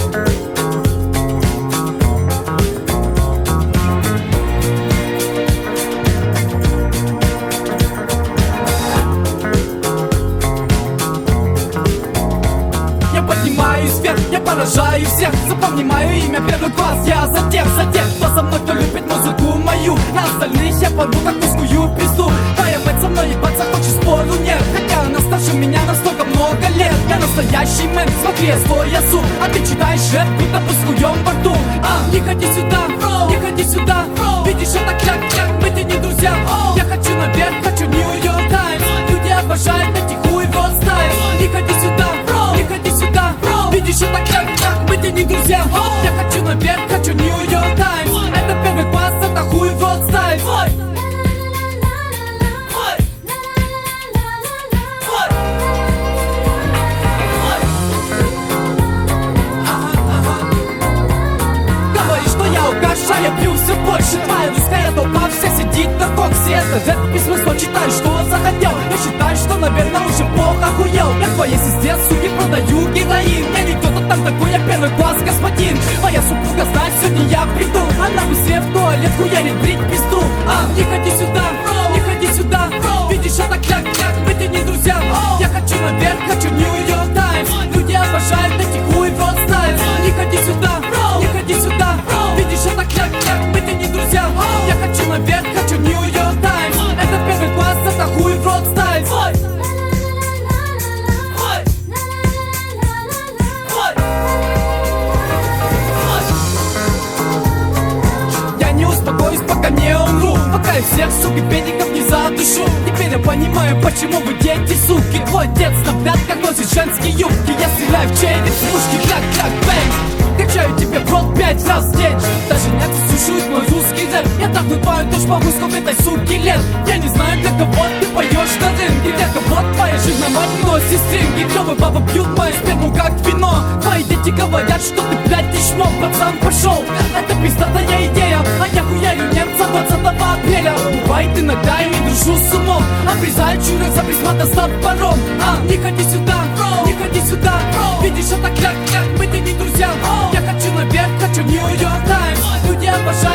Поднимаюсь вверх, я поражаю всех. Запомни мое имя, первый класс. Я за тех, кто со мной, кто любит музыку мою. На остальных я порву, как узкую пизду. Твоя мать со мной ебаться хочет, спору нет. Хотя она старше меня на столько много лет. Я настоящий мэн, смотри, я свой ясу. А ты читаешь рэп, будто пускуем во рту. Не ходи сюда, не ходи сюда. Видишь, это кляк-кляк, мы ты не друзья. Я хочу наверх, хочу Нью-Йорк Таймс. Люди обожают эти хуй в рот стайл. Не ходи сюда, не ходи сюда. Видишь, это кляк-кляк, мы ты не друзья. Я хочу наверх, хочу Нью-Йорк Таймс. Это первый класс, это хуй в рот стайл. Говоришь, что я угощаю, я пью все больше. Твоя русская толпа вся сидит на коксе. Это рэп без смысла, читаю, что захотел. Я считаю, что, наверное, уже плохо охуел. Я твоей сестре, суки, продаю героин. Я не кто-то там такой, я первый класс господин. Моя супруга знает, сегодня я приду. Она быстрее в туалет хуярит, брить пизду. Не ходи сюда, не ходи сюда. Видишь, это кляк-кляк, мы ты не друзья. Я хочу наверх, хочу Нью-Йорк Таймс. Люди обожают эти хуй в рот стайлс. Не ходи сюда, не ходи сюда. Видишь, это кляк-кляк, мы ты не друзья. Я хочу наверх, хочу Нью-Йорк Таймс. Это первый класс, это хуй в рот стайлс. Я не успокоюсь, пока не умру. Пока я всех, суки, педиков не задушу. Теперь я понимаю, почему вы дети, суки. Твой отец на пятках носит женские юбки. Я стреляю в череп с пушки, кляк-кляк, бэнг. Качаю тебе в рот 5 раз в день. Даже нет, слушают мой русский рэп. Я так твою дочь могу, сколько этой суки лет. Я не знаю, для кого ты поешь на рынке. Для кого твоя жирная мать носит стринги. Клёвые бабы пьют мою сперму, как вино. Твои дети говорят, что ты, блядь, дичмо. Пацан, пошел, это пиздатая идея. А я хуярю немца 20 апреля. Бывает иногда, я не дружу с умом. Обрезаю чурок за присмата с топором. Не ходи сюда, не ходи сюда. Видишь, это кляк-кляк, мы ты не друзья. Я хочу наверх, хочу Нью-Йорк Таймс. Люди обожают